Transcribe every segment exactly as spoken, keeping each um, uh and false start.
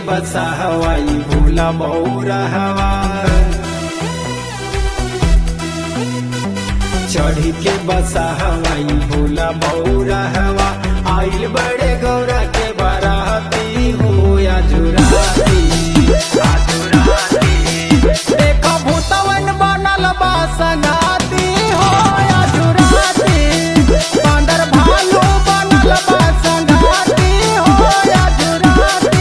बसा हवाई भोला बौरा हवा चढ़ी के बसा हवाई भोला बौरा हवा आइल बड़े गौरा के बाराती हो या जुराती देखो भूतवन बनल बा संगाती हो या जुराती बांदर भालू बनल बा संगाती हो या जुराती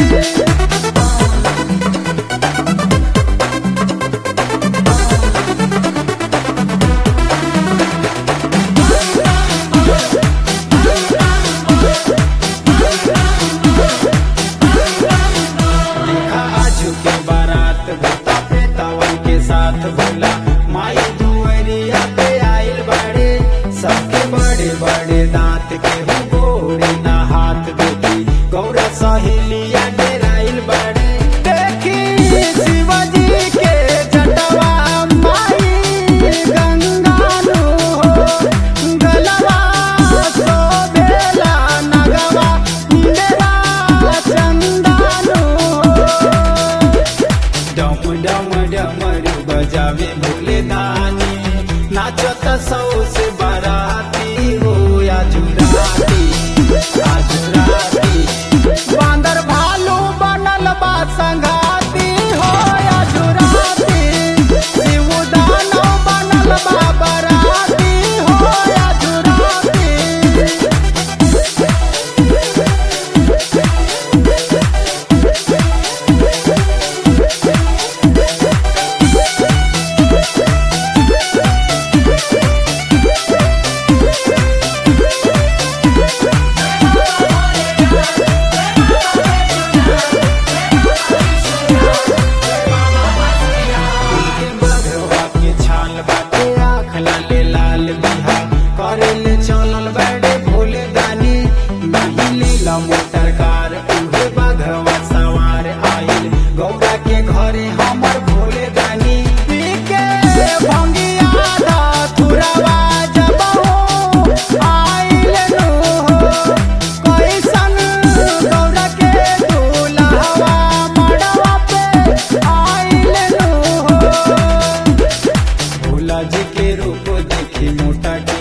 के बारात भूता पेतावन के साथ भोला माई दुआरिया पे आइल बड़े सबके बड़े बड़े दांत के हो गोरे ना हाथ देखी गौरा सहेलिया डेराइल बड़े देखी शिवाजी के जटवा माई गंगानु हो गलवा शोभेला नगवा मेरा चंदानु डम डम डमरू बजावे भोले दानी नाचत सौ से बाराती हो या जुराती या जुराती बांदर भालू बनल बा संगाती हो या जुराती शिव दानव बनल बा बाराती हो या जुराती छाल बाटे आँख लाले लाल बिहा करेले चलल बड़े भोले दानी नहीं लीला मोटर कार उहे बाघवा सवार आइल गौरा के घरे हमर भोले दानी पीके भंगिया दा तुरवा जबहो आइल नु हो कैसन गौरा के दुल्हवा मड़वा पे आइल नु हो भोला जी के रूप देखी मोटा